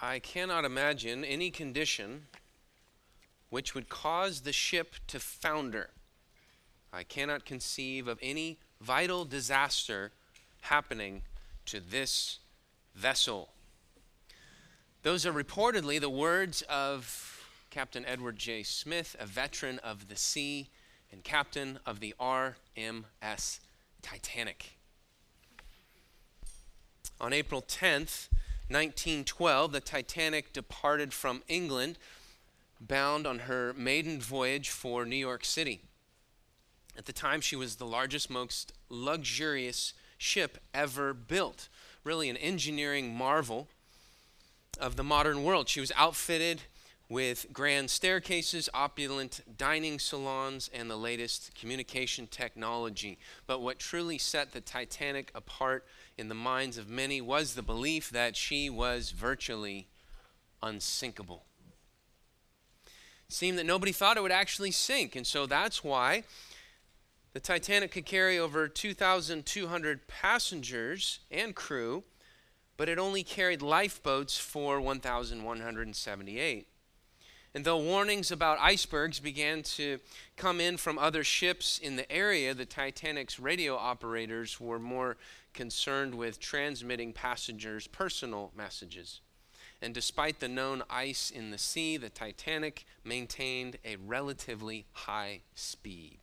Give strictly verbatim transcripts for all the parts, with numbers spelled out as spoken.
I cannot imagine any condition which would cause the ship to founder. I cannot conceive of any vital disaster happening to this vessel. Those are reportedly the words of Captain Edward J. Smith, a veteran of the sea and captain of the R M S Titanic. On April tenth, nineteen twelve, the Titanic departed from England, bound on her maiden voyage for New York City. At the time, she was the largest, most luxurious ship ever built, really an engineering marvel of the modern world. She was outfitted with grand staircases, opulent dining salons, and the latest communication technology. But what truly set the Titanic apart in the minds of many was the belief that she was virtually unsinkable. It seemed that nobody thought it would actually sink, and so that's why the Titanic could carry over two thousand two hundred passengers and crew, but it only carried lifeboats for one thousand one hundred seventy-eight. And though warnings about icebergs began to come in from other ships in the area, the Titanic's radio operators were more concerned with transmitting passengers' personal messages. And despite the known ice in the sea, the Titanic maintained a relatively high speed.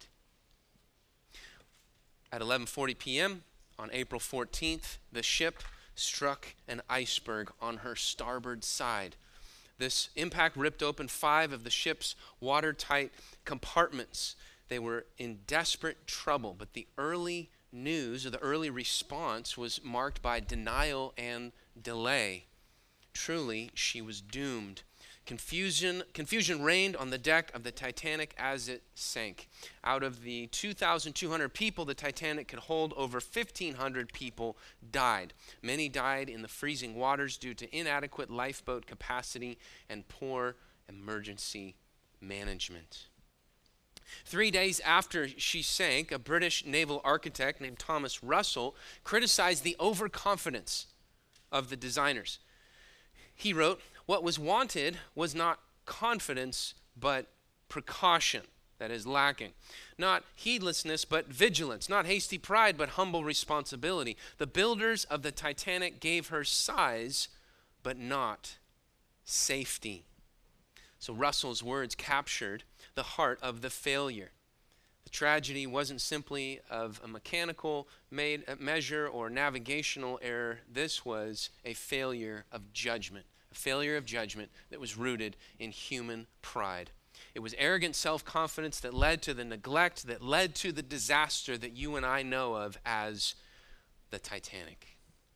At eleven forty p.m. on April fourteenth, the ship struck an iceberg on her starboard side. This impact ripped open five of the ship's watertight compartments. They were in desperate trouble, but the early news or the early response was marked by denial and delay. Truly, she was doomed. Confusion, confusion reigned on the deck of the Titanic as it sank. Out of the two thousand two hundred people the Titanic could hold, over fifteen hundred people died. Many died in the freezing waters due to inadequate lifeboat capacity and poor emergency management. Three days after she sank, a British naval architect named Thomas Russell criticized the overconfidence of the designers. He wrote, "What was wanted was not confidence, but precaution," that is lacking. Not heedlessness, but vigilance. Not hasty pride, but humble responsibility. The builders of the Titanic gave her size, but not safety. So Russell's words captured the heart of the failure. The tragedy wasn't simply of a mechanical made measure or navigational error. This was a failure of judgment. A failure of judgment that was rooted in human pride. It was arrogant self-confidence that led to the neglect, that led to the disaster that you and I know of as the Titanic.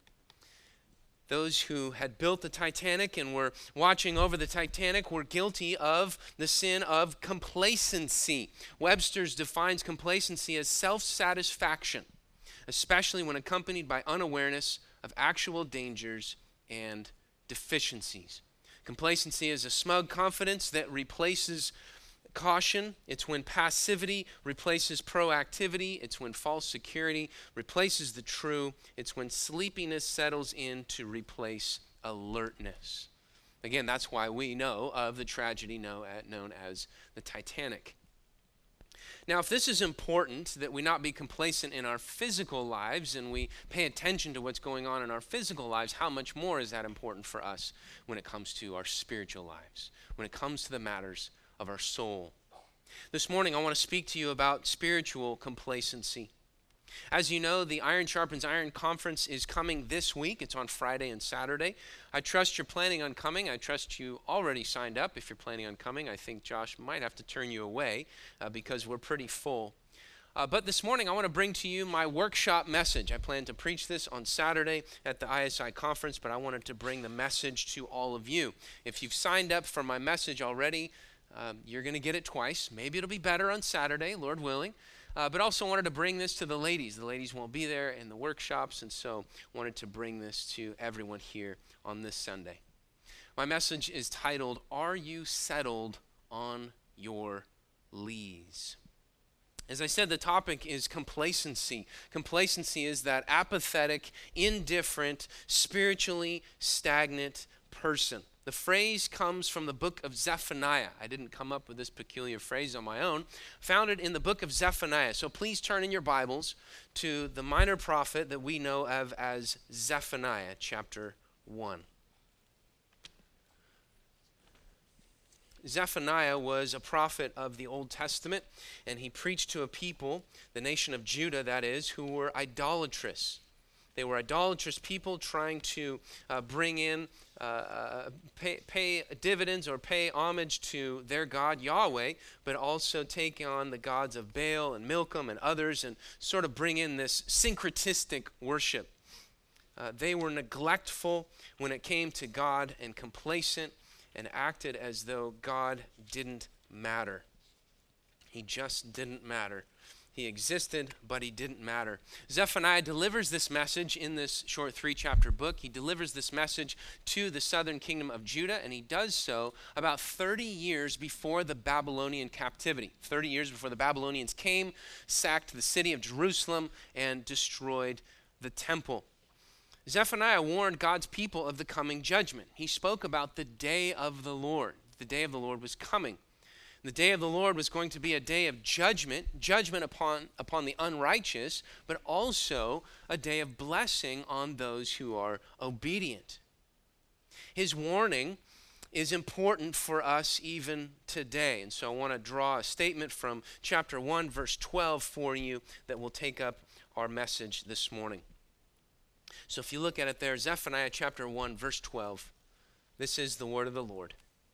Those who had built the Titanic and were watching over the Titanic were guilty of the sin of complacency. Webster's defines complacency as self-satisfaction, especially when accompanied by unawareness of actual dangers and deficiencies. Complacency is a smug confidence that replaces caution. It's when passivity replaces proactivity. It's when false security replaces the true. It's when sleepiness settles in to replace alertness. Again, that's why we know of the tragedy known as the Titanic. Now, if this is important, that we not be complacent in our physical lives and we pay attention to what's going on in our physical lives, how much more is that important for us when it comes to our spiritual lives, when it comes to the matters of our soul? This morning, I want to speak to you about spiritual complacency. As you know, the Iron Sharpens Iron Conference is coming this week. It's on Friday and Saturday. I trust you're planning on coming. I trust you already signed up. If you're planning on coming, I think Josh might have to turn you away uh, because we're pretty full. Uh, but this morning, I want to bring to you my workshop message. I plan to preach this on Saturday at the I S I conference, but I wanted to bring the message to all of you. If you've signed up for my message already, um, you're going to get it twice. Maybe it'll be better on Saturday, Lord willing. Uh, but also wanted to bring this to the ladies. The ladies won't be there in the workshops, and so wanted to bring this to everyone here on this Sunday. My message is titled, "Are You Settled on Your Lees?" As I said, the topic is complacency. Complacency is that apathetic, indifferent, spiritually stagnant person. The phrase comes from the book of Zephaniah. I didn't come up with this peculiar phrase on my own. Found it in the book of Zephaniah. So please turn in your Bibles to the minor prophet that we know of as Zephaniah, chapter one. Zephaniah was a prophet of the Old Testament, and he preached to a people, the nation of Judah, that is, who were idolatrous. They were idolatrous people trying to uh, bring in, uh, uh, pay, pay dividends or pay homage to their God, Yahweh, but also take on the gods of Baal and Milcom and others and sort of bring in this syncretistic worship. Uh, they were neglectful when it came to God and complacent and acted as though God didn't matter. He just didn't matter. He existed, but he didn't matter. Zephaniah delivers this message in this short three-chapter book. He delivers this message to the southern kingdom of Judah, and he does so about thirty years before the Babylonian captivity. thirty years before the Babylonians came, sacked the city of Jerusalem, and destroyed the temple. Zephaniah warned God's people of the coming judgment. He spoke about the day of the Lord. The day of the Lord was coming. The day of the Lord was going to be a day of judgment, judgment upon, upon the unrighteous, but also a day of blessing on those who are obedient. His warning is important for us even today. And so I want to draw a statement from chapter one, verse twelve for you that will take up our message this morning. So if you look at it there, Zephaniah chapter one, verse twelve, this is the word of the Lord.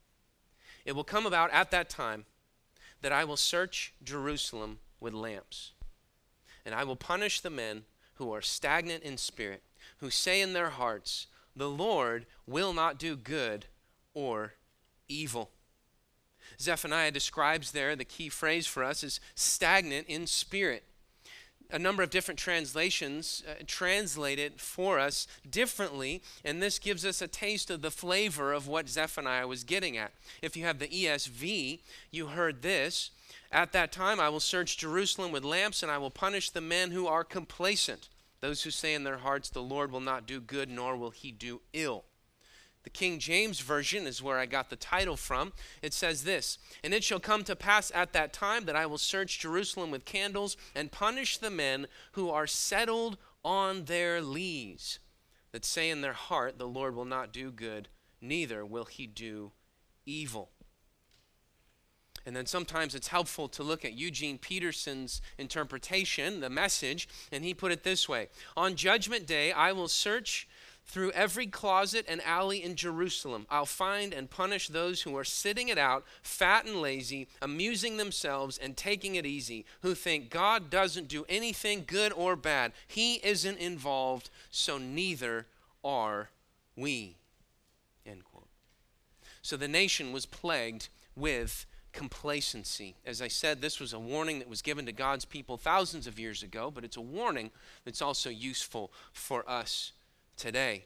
It will come about at that time that I will search Jerusalem with lamps, and I will punish the men who are stagnant in spirit, who say in their hearts, the Lord will not do good or evil. Zephaniah describes there, the key phrase for us is stagnant in spirit. A number of different translations uh, translate it for us differently, and this gives us a taste of the flavor of what Zephaniah was getting at. If you have the E S V, you heard this: at that time I will search Jerusalem with lamps, and I will punish the men who are complacent, those who say in their hearts, the Lord will not do good, nor will he do ill. The King James Version is where I got the title from. It says this: and it shall come to pass at that time that I will search Jerusalem with candles and punish the men who are settled on their lees, that say in their heart, the Lord will not do good, neither will he do evil. And then sometimes it's helpful to look at Eugene Peterson's interpretation, the Message, and he put it this way: on Judgment Day I will search through every closet and alley in Jerusalem. I'll find and punish those who are sitting it out, fat and lazy, amusing themselves and taking it easy, who think God doesn't do anything good or bad. He isn't involved, so neither are we. End quote. So the nation was plagued with complacency. As I said, this was a warning that was given to God's people thousands of years ago, but it's a warning that's also useful for us today.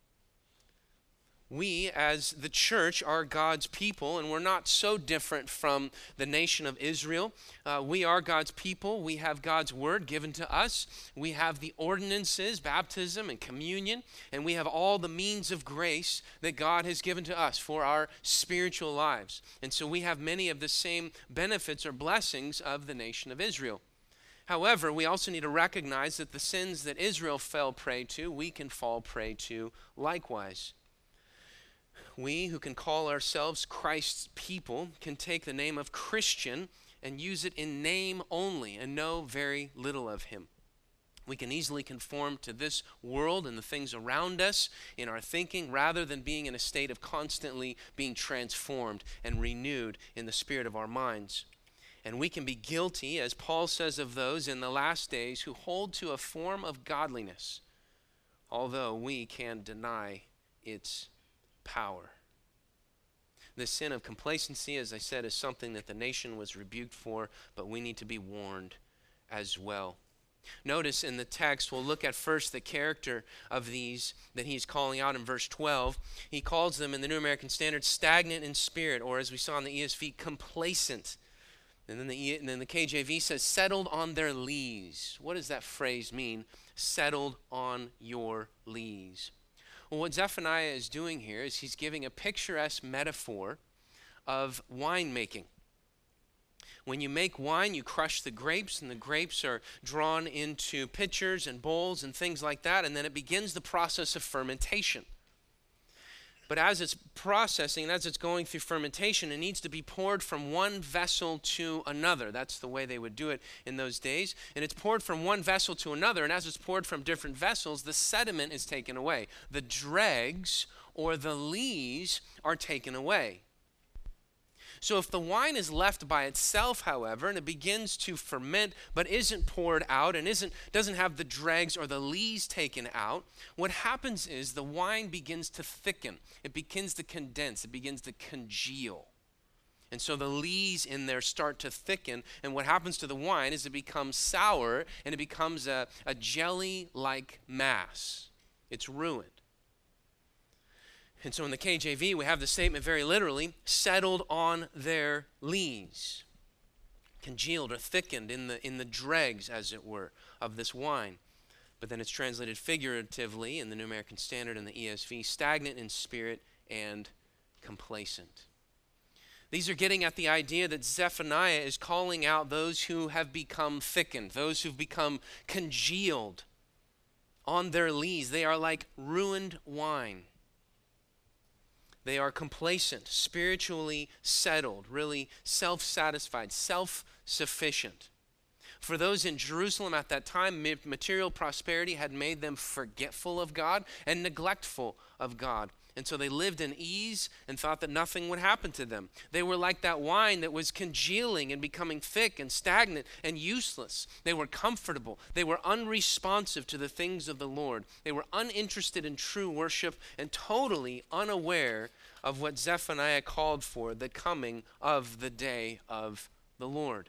We, as the church, are God's people, and we're not so different from the nation of Israel. Uh, we are God's people. We have God's word given to us. We have the ordinances, baptism and communion, and we have all the means of grace that God has given to us for our spiritual lives. And so we have many of the same benefits or blessings of the nation of Israel. However, we also need to recognize that the sins that Israel fell prey to, we can fall prey to likewise. We who can call ourselves Christ's people can take the name of Christian and use it in name only and know very little of him. We can easily conform to this world and the things around us in our thinking rather than being in a state of constantly being transformed and renewed in the spirit of our minds. And we can be guilty, as Paul says of those in the last days who hold to a form of godliness, although we can deny its power. The sin of complacency, as I said, is something that the nation was rebuked for, but we need to be warned as well. Notice in the text, we'll look at first the character of these that he's calling out in verse twelve. He calls them in the New American Standard stagnant in spirit, or as we saw in the E S V, complacent. And then, the, and then the K J V says, settled on their lees. What does that phrase mean? Settled on your lees. Well, what Zephaniah is doing here is he's giving a picturesque metaphor of winemaking. When you make wine, you crush the grapes, and the grapes are drawn into pitchers and bowls and things like that, and then it begins the process of fermentation. But as it's processing, as it's going through fermentation, it needs to be poured from one vessel to another. That's the way they would do it in those days. And it's poured from one vessel to another, and as it's poured from different vessels, the sediment is taken away. The dregs or the lees are taken away. So if the wine is left by itself, however, and it begins to ferment but isn't poured out and isn't doesn't have the dregs or the lees taken out, what happens is the wine begins to thicken. It begins to condense. It begins to congeal. And so the lees in there start to thicken, and what happens to the wine is it becomes sour and it becomes a, a jelly-like mass. It's ruined. And so in the K J V, we have the statement very literally, settled on their lees, congealed or thickened in the in the dregs, as it were, of this wine. But then it's translated figuratively in the New American Standard and the E S V, stagnant in spirit and complacent. These are getting at the idea that Zephaniah is calling out those who have become thickened, those who've become congealed on their lees. They are like ruined wine. They are complacent, spiritually settled, really self-satisfied, self-sufficient. For those in Jerusalem at that time, material prosperity had made them forgetful of God and neglectful of God. And so they lived in ease and thought that nothing would happen to them. They were like that wine that was congealing and becoming thick and stagnant and useless. They were comfortable. They were unresponsive to the things of the Lord. They were uninterested in true worship and totally unaware of what Zephaniah called for, the coming of the day of the Lord.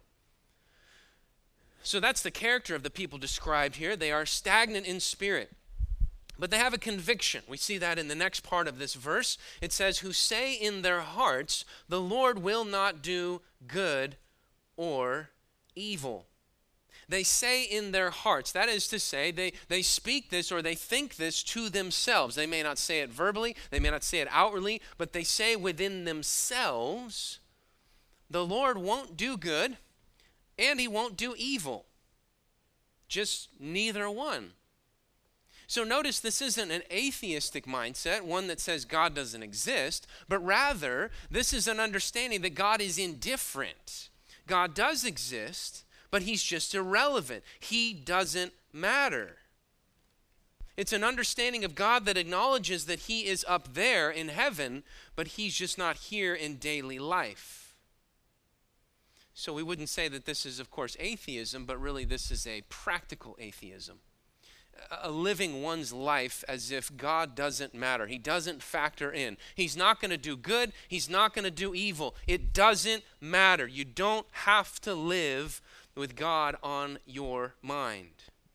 So that's the character of the people described here. They are stagnant in spirit. But they have a conviction. We see that in the next part of this verse. It says, who say in their hearts, the Lord will not do good or evil. They say in their hearts. That is to say, they, they speak this or they think this to themselves. They may not say it verbally. They may not say it outwardly. But they say within themselves, the Lord won't do good and he won't do evil. Just neither one. So notice this isn't an atheistic mindset, one that says God doesn't exist, but rather this is an understanding that God is indifferent. God does exist, but he's just irrelevant. He doesn't matter. It's an understanding of God that acknowledges that he is up there in heaven, but he's just not here in daily life. So we wouldn't say that this is, of course, atheism, but really this is a practical atheism. A living one's life as if God doesn't matter. He doesn't factor in. He's not going to do good. He's not going to do evil. It doesn't matter. You don't have to live with God on your mind.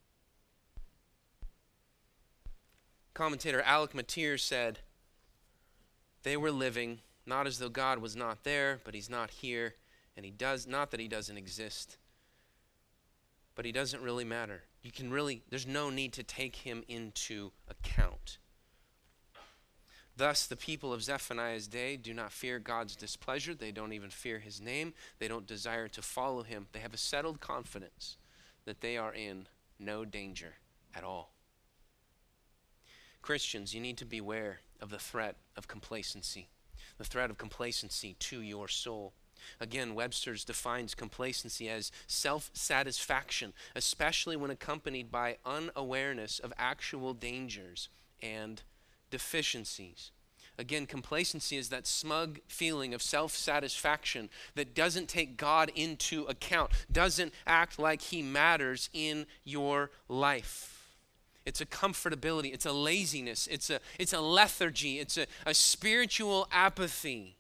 Commentator Alec Motyer said, they were living not as though God was not there, but he's not here, and he does, not that he doesn't exist, but he doesn't really matter. You can really, there's no need to take him into account. Thus, the people of Zephaniah's day do not fear God's displeasure. They don't even fear his name. They don't desire to follow him. They have a settled confidence that they are in no danger at all. Christians, you need to beware of the threat of complacency, the threat of complacency to your soul. Again, Webster's defines complacency as self-satisfaction, especially when accompanied by unawareness of actual dangers and deficiencies. Again, complacency is that smug feeling of self-satisfaction that doesn't take God into account, doesn't act like he matters in your life. It's a comfortability, it's a laziness, it's a, it's a lethargy, it's a, a spiritual apathy.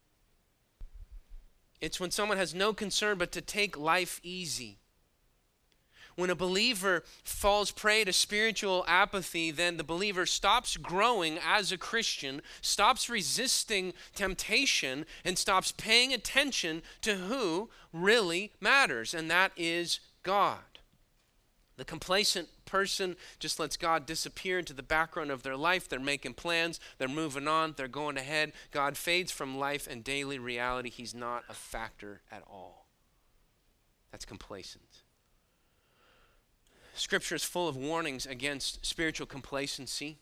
It's when someone has no concern but to take life easy. When a believer falls prey to spiritual apathy, then the believer stops growing as a Christian, stops resisting temptation, and stops paying attention to who really matters, and that is God. The complacent person just lets God disappear into the background of their life. They're making plans. They're moving on. They're going ahead. God fades from life and daily reality. He's not a factor at all. That's complacent. Scripture is full of warnings against spiritual complacency.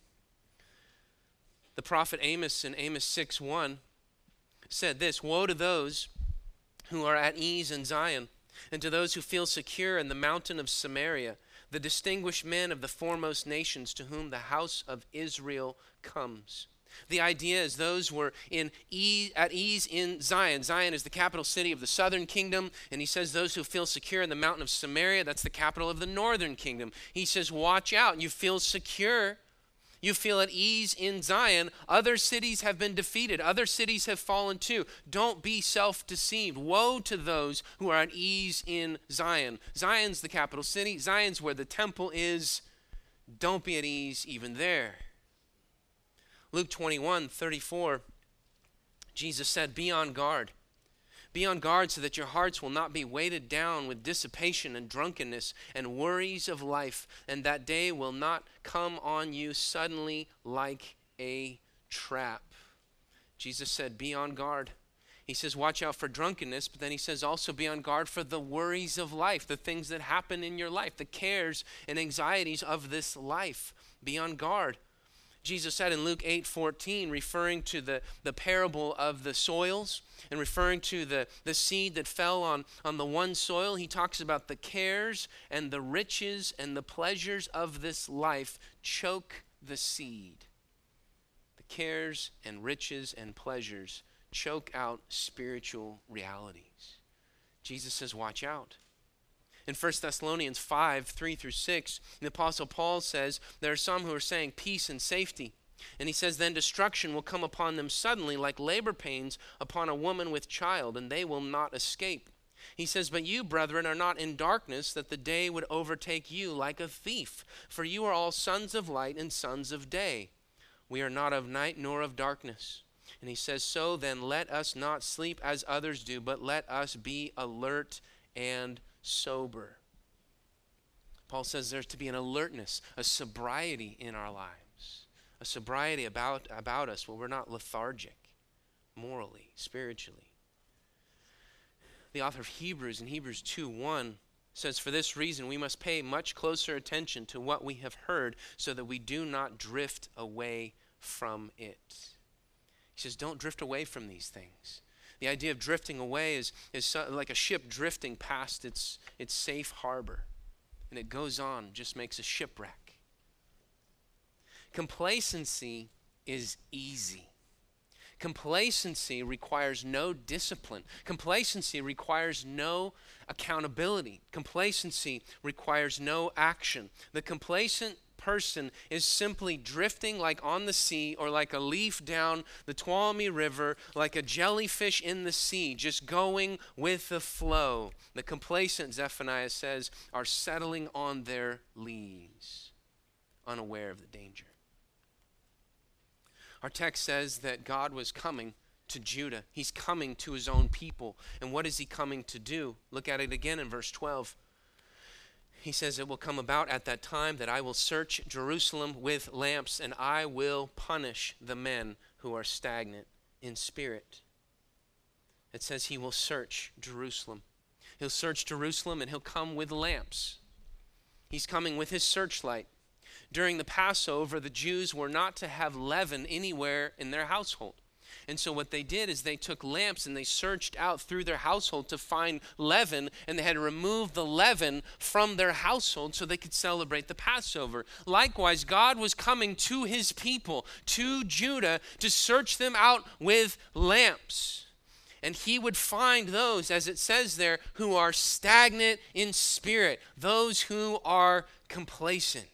The prophet Amos in Amos six one said this, "Woe to those who are at ease in Zion, and to those who feel secure in the mountain of Samaria, the distinguished men of the foremost nations to whom the house of Israel comes." The idea is those were in ease, at ease in Zion. Zion is the capital city of the southern kingdom, and he says those who feel secure in the mountain of Samaria, that's the capital of the northern kingdom. He says, watch out, you feel secure. You feel at ease in Zion. Other cities have been defeated. Other cities have fallen too. Don't be self-deceived. Woe to those who are at ease in Zion. Zion's the capital city. Zion's where the temple is. Don't be at ease even there. Luke twenty-one thirty-four, Jesus said, be on guard. Be on guard so that your hearts will not be weighted down with dissipation and drunkenness and worries of life, and that day will not come on you suddenly like a trap. Jesus said, be on guard. He says, watch out for drunkenness, but then he says also be on guard for the worries of life, the things that happen in your life, the cares and anxieties of this life. Be on guard. Jesus said in Luke eight fourteen, referring to the, the parable of the soils and referring to the, the seed that fell on, on the one soil, he talks about the cares and the riches and the pleasures of this life choke the seed. The cares and riches and pleasures choke out spiritual realities. Jesus says, watch out. In First Thessalonians five, three through six, the Apostle Paul says, there are some who are saying peace and safety. And he says, then destruction will come upon them suddenly like labor pains upon a woman with child, and they will not escape. He says, but you, brethren, are not in darkness, that the day would overtake you like a thief. For you are all sons of light and sons of day. We are not of night nor of darkness. And he says, so then let us not sleep as others do, but let us be alert and sober. Paul says there's to be an alertness, a sobriety in our lives, a sobriety about, about us where we're not lethargic morally, spiritually. The author of Hebrews in Hebrews two one says, for this reason we must pay much closer attention to what we have heard so that we do not drift away from it. He says, don't drift away from these things. The idea of drifting away is, is so, like a ship drifting past its, its safe harbor. And it goes on, just makes a shipwreck. Complacency is easy. Complacency requires no discipline. Complacency requires no accountability. Complacency requires no action. The complacent person is simply drifting like on the sea or like a leaf down the Tuolumne River, like a jellyfish in the sea, just going with the flow. The complacent, Zephaniah says, are settling on their leaves, unaware of the danger. Our text says that God was coming to Judah. He's coming to his own people. And what is he coming to do? Look at it again in verse twelve. He says, it will come about at that time that I will search Jerusalem with lamps, and I will punish the men who are stagnant in spirit. It says he will search Jerusalem. He'll search Jerusalem and he'll come with lamps. He's coming with his searchlight. During the Passover, the Jews were not to have leaven anywhere in their household. And so what they did is they took lamps and they searched out through their household to find leaven, and they had to remove the leaven from their household so they could celebrate the Passover. Likewise, God was coming to his people, to Judah, to search them out with lamps. And he would find those, as it says there, who are stagnant in spirit, those who are complacent.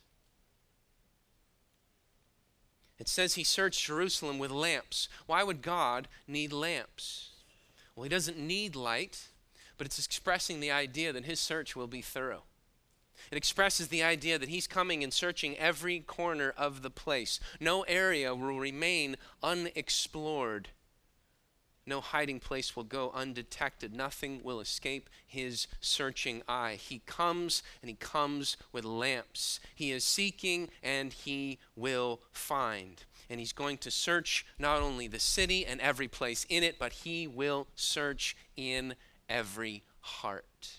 It says he searched Jerusalem with lamps. Why would God need lamps? Well, he doesn't need light, but it's expressing the idea that his search will be thorough. It expresses the idea that he's coming and searching every corner of the place. No area will remain unexplored. No hiding place will go undetected. Nothing will escape his searching eye. He comes, and he comes with lamps. He is seeking, and he will find. And he's going to search not only the city and every place in it, but he will search in every heart.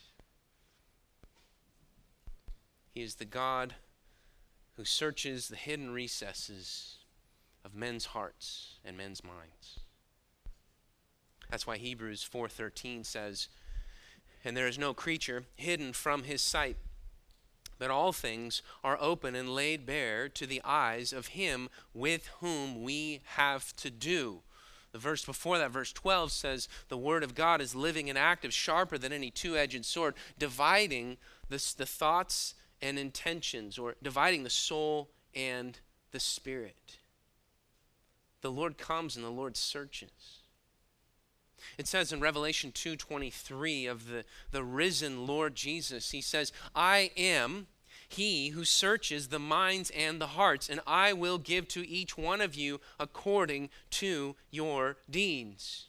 He is the God who searches the hidden recesses of men's hearts and men's minds. That's why Hebrews four thirteen says, "And there is no creature hidden from his sight, but all things are open and laid bare to the eyes of him with whom we have to do." The verse before that, verse twelve, says, "The word of God is living and active, sharper than any two-edged sword, dividing the, the thoughts and intentions," or dividing the soul and the spirit. The Lord comes and the Lord searches. It says in Revelation two twenty-three of the, the risen Lord Jesus, he says, "I am he who searches the minds and the hearts, and I will give to each one of you according to your deeds."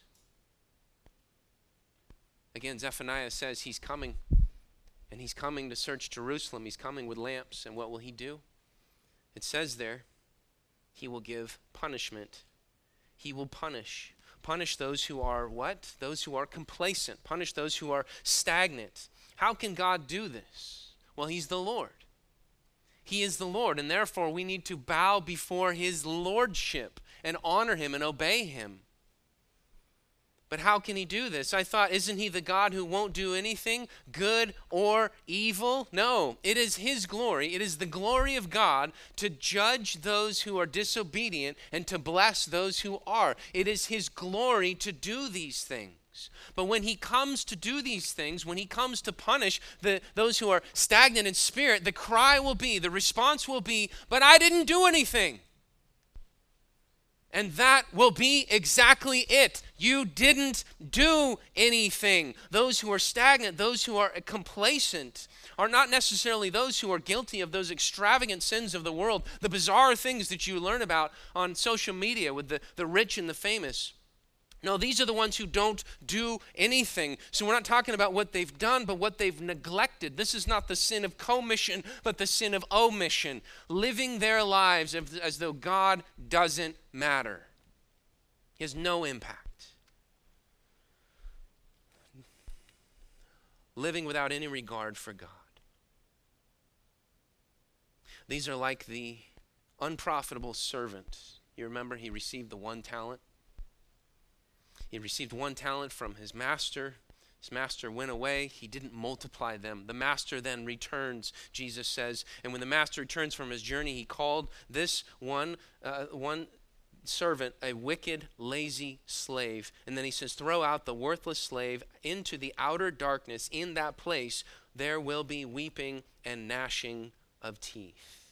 Again, Zephaniah says he's coming, and he's coming to search Jerusalem. He's coming with lamps, and what will he do? It says there, he will give punishment. He will punish. Punish those who are what? Those who are complacent. Punish those who are stagnant. How can God do this? Well, he's the Lord. He is the Lord, and therefore we need to bow before his lordship and honor him and obey him. But how can he do this? I thought, isn't he the God who won't do anything, good or evil? No, it is his glory. It is the glory of God to judge those who are disobedient and to bless those who are. It is his glory to do these things. But when he comes to do these things, when he comes to punish the, those who are stagnant in spirit, the cry will be, the response will be, "But I didn't do anything." And that will be exactly it. You didn't do anything. Those who are stagnant, those who are complacent, are not necessarily those who are guilty of those extravagant sins of the world, the bizarre things that you learn about on social media with the, the rich and the famous. No, these are the ones who don't do anything. So we're not talking about what they've done, but what they've neglected. This is not the sin of commission, but the sin of omission. Living their lives as, as though God doesn't matter. He has no impact. Living without any regard for God. These are like the unprofitable servant. You remember he received the one talent? He received one talent from his master. His master went away. He didn't multiply them. The master then returns, Jesus says. And when the master returns from his journey, he called this one, uh, one servant a wicked, lazy slave. And then he says, "Throw out the worthless slave into the outer darkness. In that place, there will be weeping and gnashing of teeth."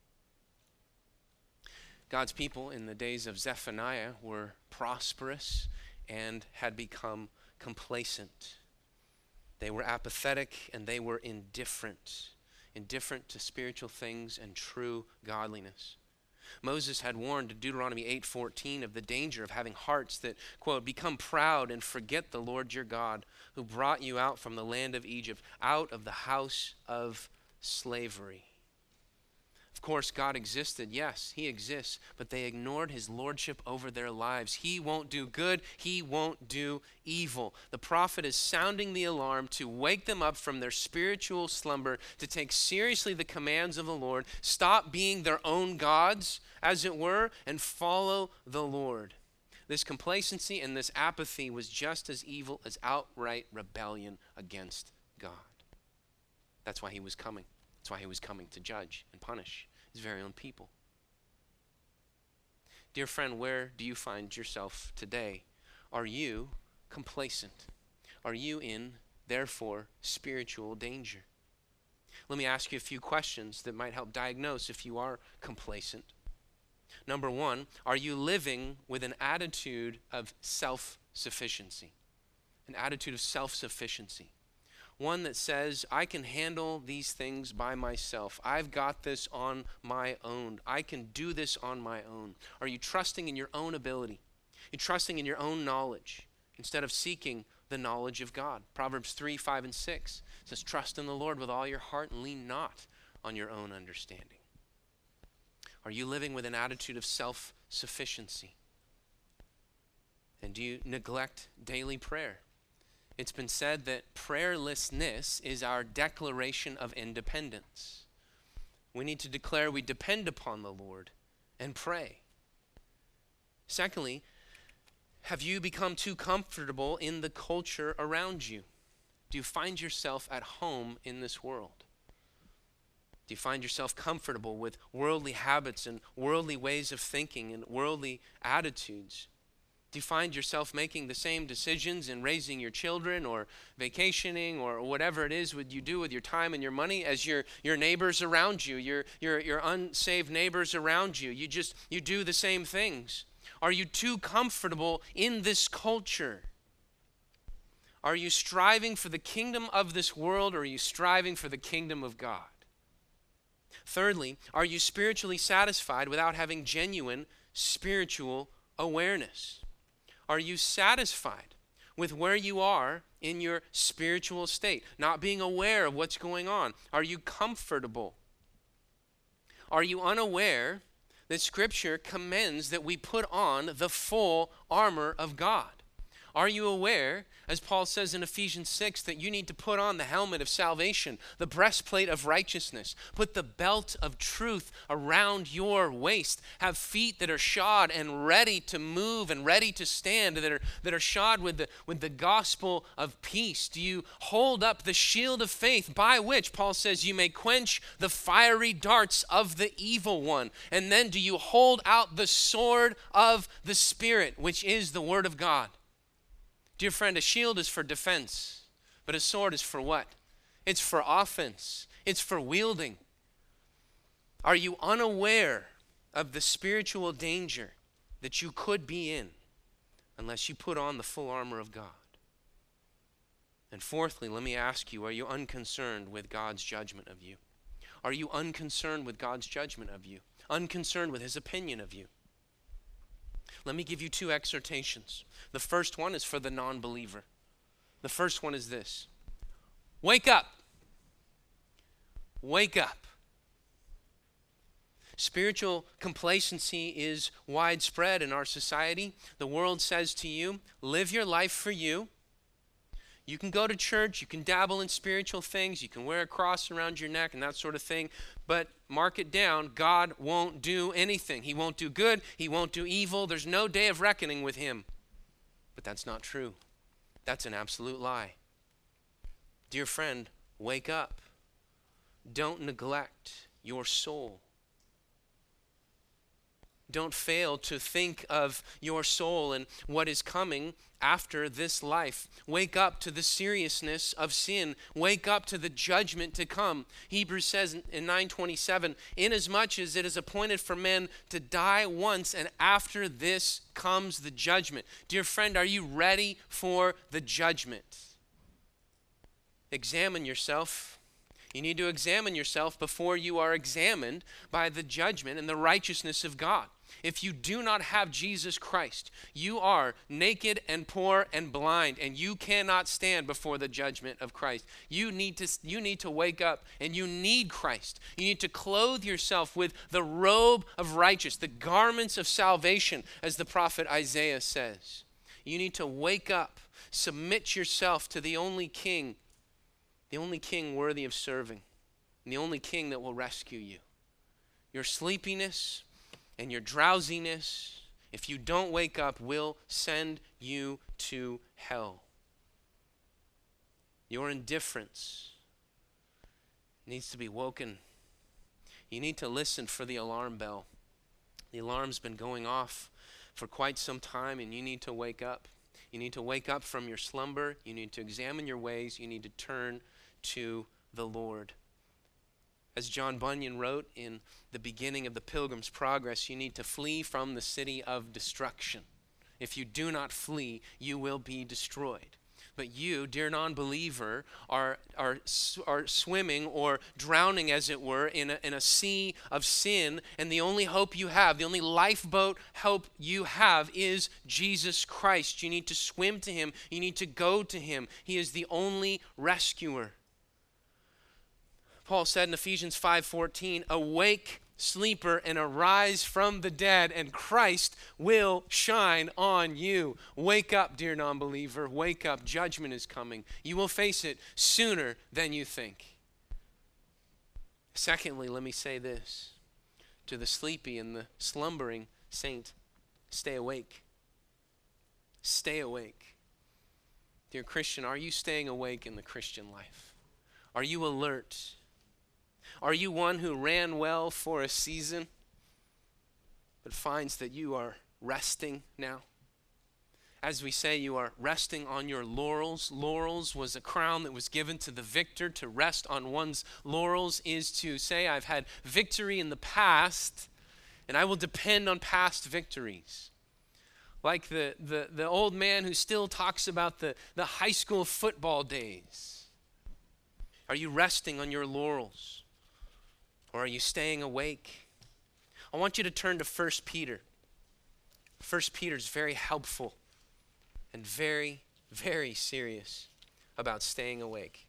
God's people in the days of Zephaniah were prosperous and had become complacent. They were apathetic and they were indifferent, indifferent to spiritual things and true godliness. Moses had warned in Deuteronomy eight fourteen of the danger of having hearts that, quote, "become proud and forget the Lord your God, who brought you out from the land of Egypt, out of the house of slavery." Of course, God existed. Yes, he exists, but they ignored his lordship over their lives. He won't do good. He won't do evil. The prophet is sounding the alarm to wake them up from their spiritual slumber, to take seriously the commands of the Lord, stop being their own gods, as it were, and follow the Lord. This complacency and this apathy was just as evil as outright rebellion against God. That's why he was coming. That's why he was coming to judge and punish his very own people. Dear friend, where do you find yourself today? Are you complacent? Are you in, therefore, spiritual danger? Let me ask you a few questions that might help diagnose if you are complacent. Number one, are you living with an attitude of self-sufficiency? An attitude of self-sufficiency. One that says, I can handle these things by myself. I've got this on my own. I can do this on my own. Are you trusting in your own ability? Are you trusting in your own knowledge? instead of seeking the knowledge of God. Proverbs three, five, and six says, trust in the Lord with all your heart and lean not on your own understanding. Are you living with an attitude of self-sufficiency? And do you neglect daily prayer? It's been said that prayerlessness is our declaration of independence. We need to declare we depend upon the Lord and pray. Secondly, have you become too comfortable in the culture around you? Do you find yourself at home in this world? Do you find yourself comfortable with worldly habits and worldly ways of thinking and worldly attitudes? Do you find yourself making the same decisions in raising your children or vacationing or whatever it is what you do with your time and your money as your, your neighbors around you, your, your, your unsaved neighbors around you? You just, you do the same things. Are you too comfortable in this culture? Are you striving for the kingdom of this world, or are you striving for the kingdom of God? Thirdly, are you spiritually satisfied without having genuine spiritual awareness? Are you satisfied with where you are in your spiritual state, not being aware of what's going on? Are you comfortable? Are you unaware that Scripture commends that we put on the full armor of God? Are you aware, as Paul says in Ephesians six, that you need to put on the helmet of salvation, the breastplate of righteousness, put the belt of truth around your waist, have feet that are shod and ready to move and ready to stand, that are, that are shod with the, with the gospel of peace? Do you hold up the shield of faith by which, Paul says, you may quench the fiery darts of the evil one? And then do you hold out the sword of the Spirit, which is the word of God? Dear friend, a shield is for defense, but a sword is for what? It's for offense. It's for wielding. Are you unaware of the spiritual danger that you could be in unless you put on the full armor of God? And fourthly, let me ask you, are you unconcerned with God's judgment of you? Are you unconcerned with God's judgment of you? Unconcerned with his opinion of you? Let me give you two exhortations. The first one is for the non-believer. The first one is this: wake up. Wake up. Spiritual complacency is widespread in our society. The world says to you, live your life for you. You can go to church, you can dabble in spiritual things, you can wear a cross around your neck and that sort of thing, but mark it down, God won't do anything. He won't do good, he won't do evil. There's no day of reckoning with him. But that's not true. That's an absolute lie. Dear friend, wake up. Don't neglect your soul. Don't fail to think of your soul and what is coming after this life. Wake up to the seriousness of sin. Wake up to the judgment to come. Hebrews says in nine twenty-seven, inasmuch as it is appointed for men to die once, and after this comes the judgment. Dear friend, are you ready for the judgment? Examine yourself. You need to examine yourself before you are examined by the judgment and the righteousness of God. If you do not have Jesus Christ, you are naked and poor and blind, and you cannot stand before the judgment of Christ. You need to, you need to wake up, and you need Christ. You need to clothe yourself with the robe of righteousness, the garments of salvation, as the prophet Isaiah says. You need to wake up, submit yourself to the only King, the only King worthy of serving, and the only King that will rescue you. Your sleepiness and your drowsiness, if you don't wake up, will send you to hell. Your indifference needs to be woken. You need to listen for the alarm bell. The alarm's been going off for quite some time, and you need to wake up. You need to wake up from your slumber. You need to examine your ways. You need to turn to the Lord. As John Bunyan wrote in the beginning of the Pilgrim's Progress, you need to flee from the city of destruction. If you do not flee, you will be destroyed. But you, dear non-believer, are, are, are swimming or drowning, as it were, in a, in a sea of sin. And the only hope you have, the only lifeboat hope you have is Jesus Christ. You need to swim to him. You need to go to him. He is the only rescuer. Paul said in Ephesians five fourteen, awake, sleeper, and arise from the dead, and Christ will shine on you. Wake up, dear non-believer. Wake up. Judgment is coming. You will face it sooner than you think. Secondly, let me say this to the sleepy and the slumbering saint: stay awake. Stay awake. Dear Christian, are you staying awake in the Christian life? Are you alert? Are you one who ran well for a season, but finds that you are resting now? As we say, you are resting on your laurels. Laurels was a crown that was given to the victor. To rest on one's laurels is to say, I've had victory in the past, and I will depend on past victories. Like the, the, the old man who still talks about the, the high school football days. Are you resting on your laurels? Or are you staying awake? I want you to turn to First Peter. First Peter is very helpful and very, very serious about staying awake.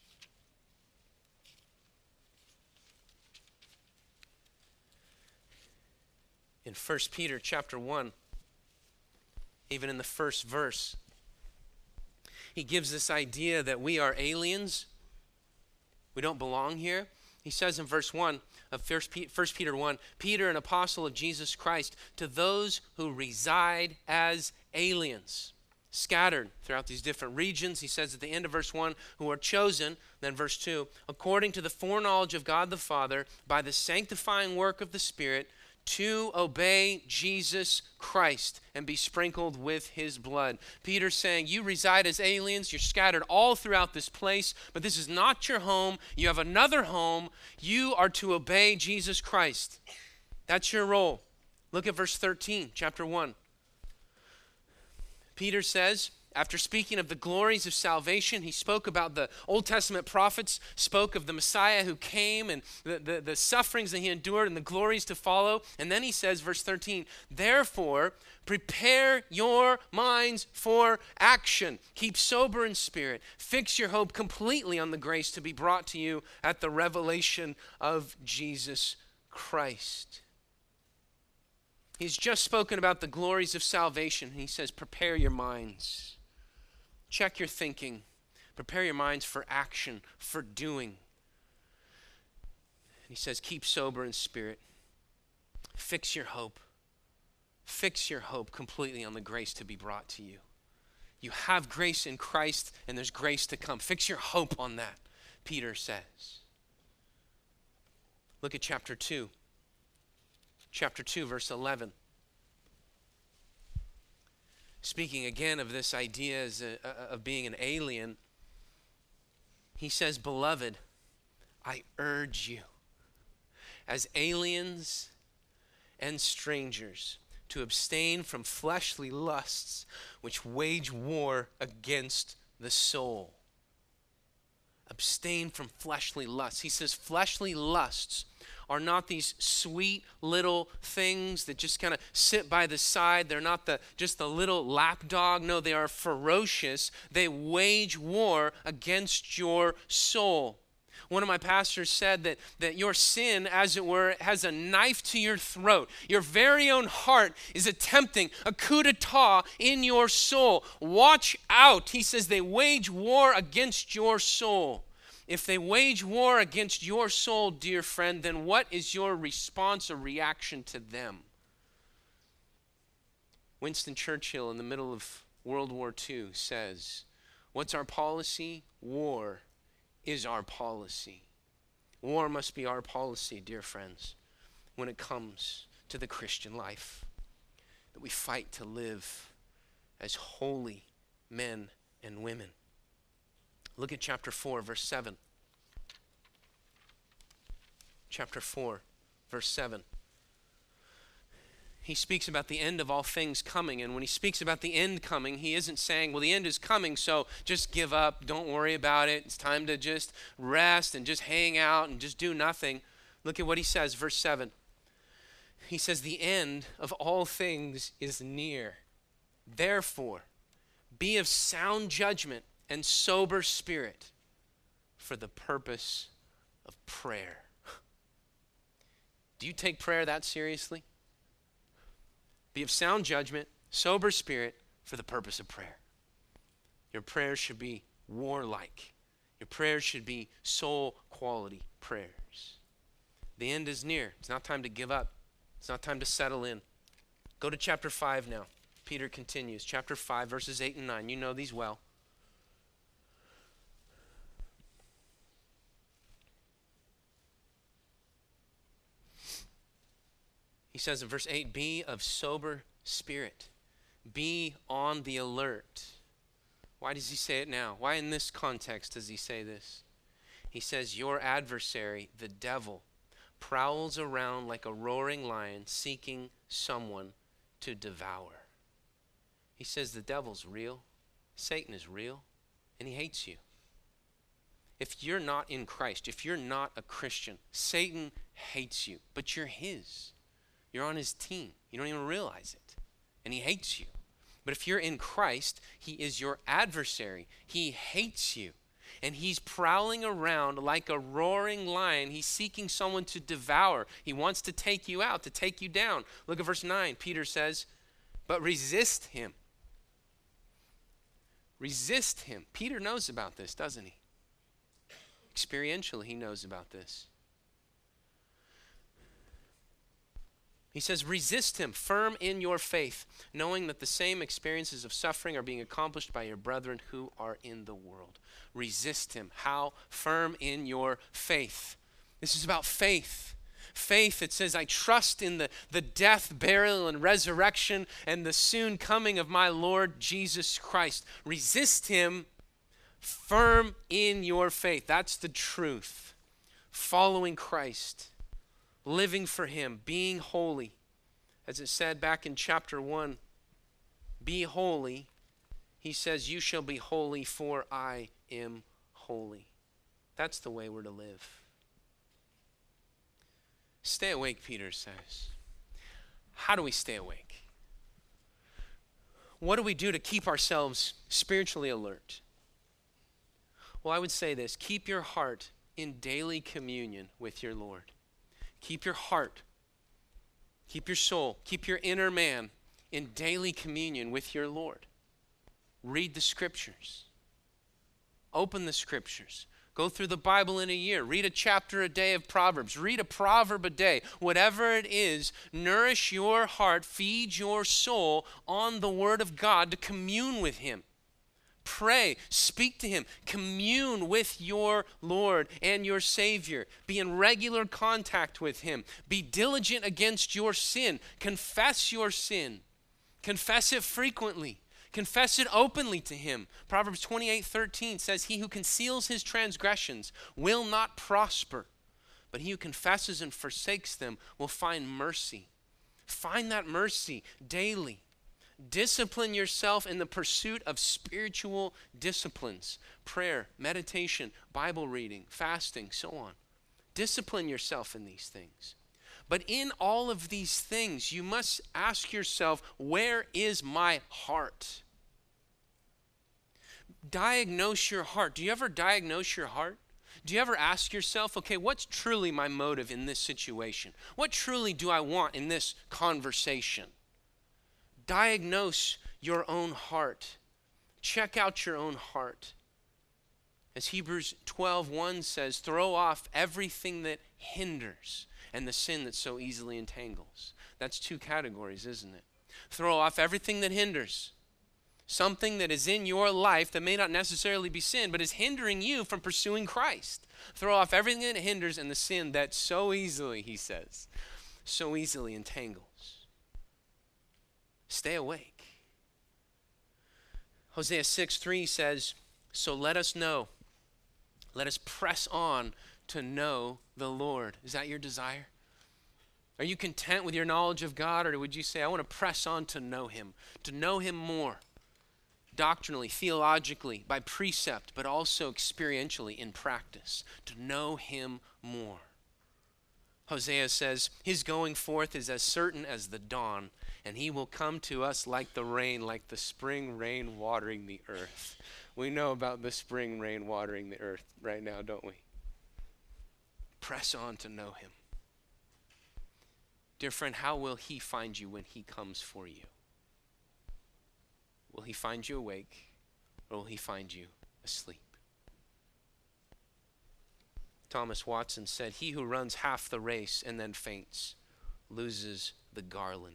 In First Peter chapter one, even in the first verse, he gives this idea that we are aliens. We don't belong here. He says in verse one of First Peter one, Peter, an apostle of Jesus Christ, to those who reside as aliens, scattered throughout these different regions. He says at the end of verse one, who are chosen, then verse two, according to the foreknowledge of God the Father, by the sanctifying work of the Spirit, to obey Jesus Christ and be sprinkled with his blood. Peter's saying, you reside as aliens, you're scattered all throughout this place, but this is not your home. You have another home. You are to obey Jesus Christ. That's your role. Look at verse thirteen, chapter one. Peter says, after speaking of the glories of salvation, he spoke about the Old Testament prophets, spoke of the Messiah who came and the, the, the sufferings that he endured and the glories to follow. And then he says, verse thirteen, therefore, prepare your minds for action. Keep sober in spirit. Fix your hope completely on the grace to be brought to you at the revelation of Jesus Christ. He's just spoken about the glories of salvation. He says, prepare your minds. Check your thinking. Prepare your minds for action, for doing. He says, keep sober in spirit. Fix your hope. Fix your hope completely on the grace to be brought to you. You have grace in Christ, and there's grace to come. Fix your hope on that, Peter says. Look at chapter two. Chapter two, verse eleven. Speaking again of this idea as a, of being an alien, he says, beloved, I urge you, as aliens and strangers, to abstain from fleshly lusts which wage war against the soul. Abstain from fleshly lusts. He says fleshly lusts are not these sweet little things that just kind of sit by the side. They're not the just the little lapdog. No, they are ferocious. They wage war against your soul. One of my pastors said that, that your sin, as it were, has a knife to your throat. Your very own heart is attempting a coup d'etat in your soul. Watch out. He says they wage war against your soul. If they wage war against your soul, dear friend, then what is your response or reaction to them? Winston Churchill, in the middle of World War Two, says, what's our policy? War is our policy. War must be our policy, dear friends, when it comes to the Christian life. That we fight to live as holy men and women. Look at chapter four, verse seven. Chapter four, verse seven. he speaks about the end of all things coming. And when he speaks about the end coming, he isn't saying, well, the end is coming, so just give up, don't worry about it. It's time to just rest and just hang out and just do nothing. Look at what he says, verse seven. He says, the end of all things is near. Therefore, be of sound judgment and sober spirit for the purpose of prayer. Do you take prayer that seriously? Be of sound judgment, sober spirit for the purpose of prayer. Your prayers should be warlike. Your prayers should be soul quality prayers. The end is near. It's not time to give up. It's not time to settle in. Go to chapter five now. Peter continues. Chapter five, verses eight and nine. You know these well. He says in verse eight, be of sober spirit. Be on the alert. Why does he say it now? Why in this context does he say this? He says, your adversary, the devil, prowls around like a roaring lion seeking someone to devour. He says the devil's real, Satan is real, and he hates you. If you're not in Christ, if you're not a Christian, Satan hates you, but you're his. You're on his team. You don't even realize it. And he hates you. But if you're in Christ, he is your adversary. He hates you. And he's prowling around like a roaring lion. He's seeking someone to devour. He wants to take you out, to take you down. Look at verse nine. Peter says, but resist him. Resist him. Peter knows about this, doesn't he? Experientially, he knows about this. He says, resist him, firm in your faith, knowing that the same experiences of suffering are being accomplished by your brethren who are in the world. Resist him. How? Firm in your faith. This is about faith. Faith, it says, I trust in the, the death, burial, and resurrection and the soon coming of my Lord Jesus Christ. Resist him, firm in your faith. That's the truth. Following Christ. Living for him, being holy. As it said back in chapter one, be holy. He says, you shall be holy, for I am holy. That's the way we're to live. Stay awake, Peter says. How do we stay awake? What do we do to keep ourselves spiritually alert? Well, I would say this. Keep your heart in daily communion with your Lord. Keep your heart, keep your soul, keep your inner man in daily communion with your Lord. Read the scriptures. Open the scriptures. Go through the Bible in a year. Read a chapter a day of Proverbs. Read a proverb a day. Whatever it is, nourish your heart, feed your soul on the Word of God to commune with him. Pray, speak to him, commune with your Lord and your Savior. Be in regular contact with him. Be diligent against your sin. Confess your sin. Confess it frequently. Confess it openly to him. Proverbs twenty-eight thirteen says, he who conceals his transgressions will not prosper, but he who confesses and forsakes them will find mercy. Find that mercy daily. Discipline yourself in the pursuit of spiritual disciplines. Prayer, meditation, Bible reading, fasting, so on. Discipline yourself in these things. But in all of these things, you must ask yourself, where is my heart? Diagnose your heart. Do you ever diagnose your heart? Do you ever ask yourself, okay, what's truly my motive in this situation? What truly do I want in this conversation? Diagnose your own heart. Check out your own heart. As Hebrews twelve one says, throw off everything that hinders and the sin that so easily entangles. That's two categories, isn't it? Throw off everything that hinders. Something that is in your life that may not necessarily be sin, but is hindering you from pursuing Christ. Throw off everything that hinders and the sin that so easily, he says, so easily entangles. Stay awake. Hosea six three says, so let us know. Let us press on to know the Lord. Is that your desire? Are you content with your knowledge of God, or would you say, I want to press on to know him, to know him more, doctrinally, theologically, by precept, but also experientially in practice, to know him more? Hosea says, his going forth is as certain as the dawn, and he will come to us like the rain, like the spring rain watering the earth. We know about the spring rain watering the earth right now, don't we? Press on to know him. Dear friend, how will he find you when he comes for you? Will he find you awake, or will he find you asleep? Thomas Watson said, he who runs half the race and then faints loses the garland.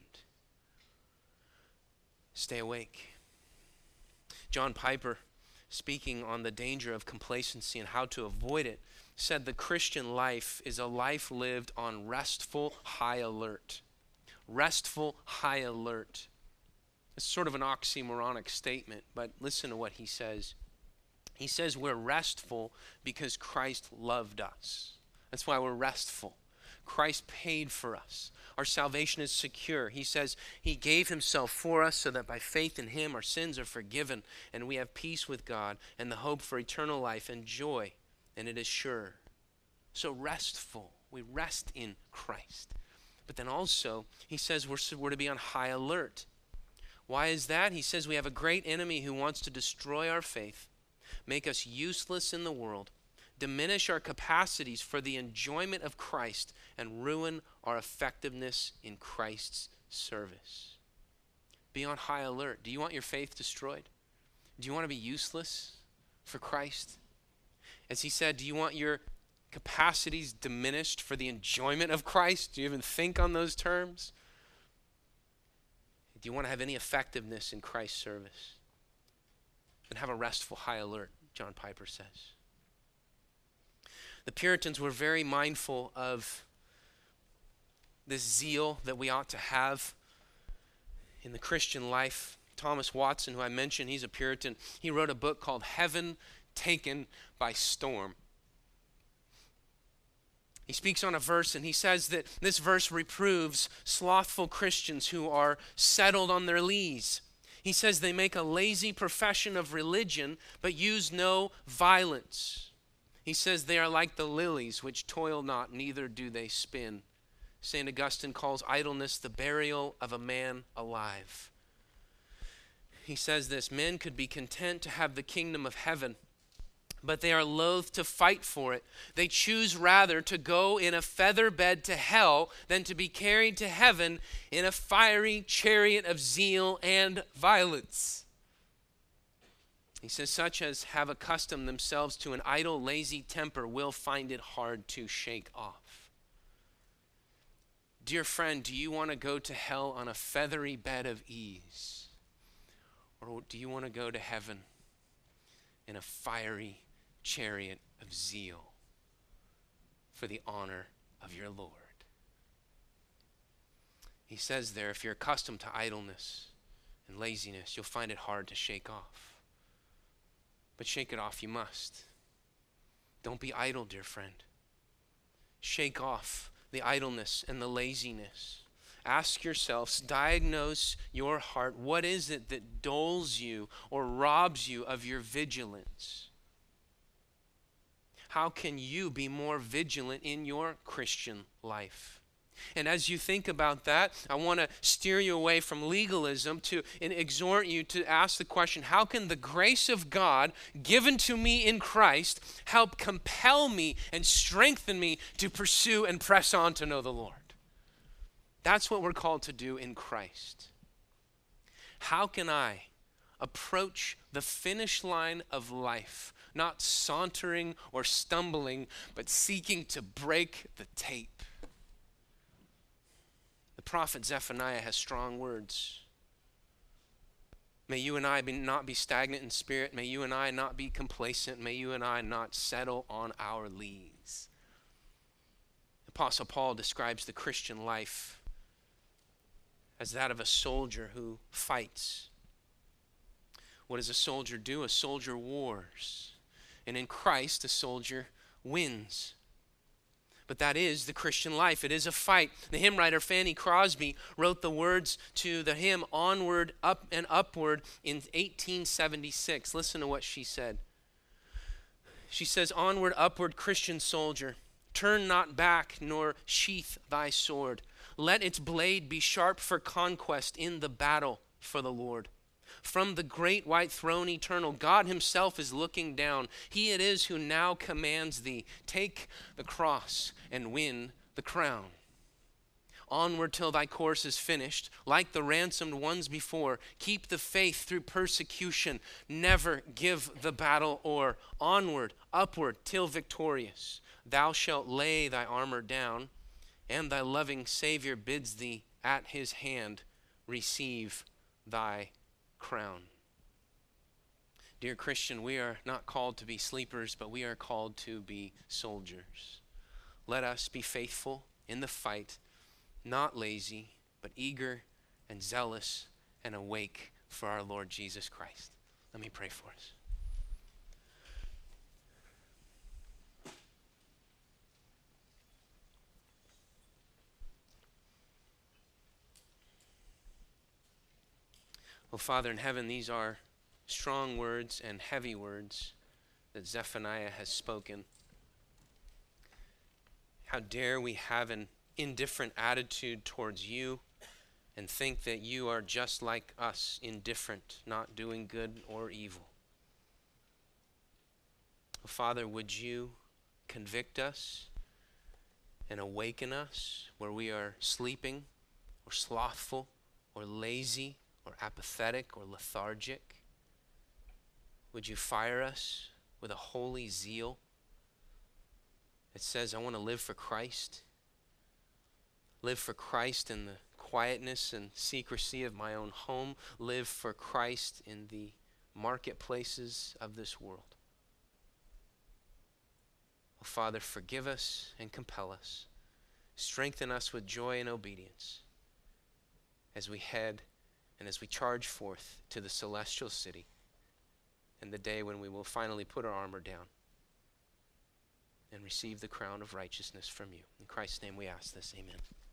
Stay awake. John Piper, speaking on the danger of complacency and how to avoid it, said the Christian life is a life lived on restful high alert. Restful high alert. It's sort of an oxymoronic statement, but listen to what he says. He says we're restful because Christ loved us. That's why we're restful. Christ paid for us. Our salvation is secure. He says he gave himself for us so that by faith in him our sins are forgiven and we have peace with God and the hope for eternal life and joy, and it is sure. So restful. We rest in Christ. But then also he says we're, we're to be on high alert. Why is that? He says we have a great enemy who wants to destroy our faith, make us useless in the world, diminish our capacities for the enjoyment of Christ, and ruin our effectiveness in Christ's service. Be on high alert. Do you want your faith destroyed? Do you want to be useless for Christ? As he said, do you want your capacities diminished for the enjoyment of Christ? Do you even think on those terms? Do you want to have any effectiveness in Christ's service? Then have a restful high alert, John Piper says. The Puritans were very mindful of this zeal that we ought to have in the Christian life. Thomas Watson, who I mentioned, he's a Puritan. He wrote a book called Heaven Taken by Storm. He speaks on a verse and he says that this verse reproves slothful Christians who are settled on their lees. He says they make a lazy profession of religion but use no violence. He says they are like the lilies which toil not, neither do they spin. Saint Augustine calls idleness the burial of a man alive. He says this, men could be content to have the kingdom of heaven, but they are loath to fight for it. They choose rather to go in a feather bed to hell than to be carried to heaven in a fiery chariot of zeal and violence. He says, such as have accustomed themselves to an idle, lazy temper will find it hard to shake off. Dear friend, do you want to go to hell on a feathery bed of ease? Or do you want to go to heaven in a fiery chariot of zeal for the honor of your Lord? He says there, if you're accustomed to idleness and laziness, you'll find it hard to shake off. But shake it off you must. Don't be idle, dear friend. Shake off the idleness and the laziness. Ask yourselves, diagnose your heart. What is it that dulls you or robs you of your vigilance? How can you be more vigilant in your Christian life? And as you think about that, I want to steer you away from legalism to and exhort you to ask the question, how can the grace of God given to me in Christ help compel me and strengthen me to pursue and press on to know the Lord? That's what we're called to do in Christ. How can I approach the finish line of life, not sauntering or stumbling, but seeking to break the tape? The prophet Zephaniah has strong words. May you and I be, not be stagnant in spirit. May you and I not be complacent. May you and I not settle on our lees. Apostle Paul describes the Christian life as that of a soldier who fights. What does a soldier do? A soldier wars. And in Christ, a soldier wins. But that is the Christian life. It is a fight. The hymn writer Fanny Crosby wrote the words to the hymn Onward, Up and Upward in eighteen seventy-six. Listen to what she said. She says, "Onward, upward, Christian soldier, turn not back nor sheath thy sword. Let its blade be sharp for conquest in the battle for the Lord. From the great white throne eternal, God himself is looking down. He it is who now commands thee, take the cross and win the crown. Onward till thy course is finished, like the ransomed ones before. Keep the faith through persecution, never give the battle o'er. Onward, upward, till victorious, thou shalt lay thy armor down, and thy loving Savior bids thee at his hand receive thy crown." Dear Christian, we are not called to be sleepers, but we are called to be soldiers. Let us be faithful in the fight, not lazy, but eager and zealous and awake for our Lord Jesus Christ. Let me pray for us. Oh, Father in heaven, these are strong words and heavy words that Zephaniah has spoken. How dare we have an indifferent attitude towards you and think that you are just like us, indifferent, not doing good or evil. Oh, Father, would you convict us and awaken us where we are sleeping or slothful or lazy or apathetic or lethargic? Would you fire us with a holy zeal that says, I want to live for Christ, live for Christ in the quietness and secrecy of my own home, live for Christ in the marketplaces of this world. Oh, Father, forgive us and compel us. Strengthen us with joy and obedience as we head and as we charge forth to the celestial city and the day when we will finally put our armor down and receive the crown of righteousness from you. In Christ's name we ask this, amen.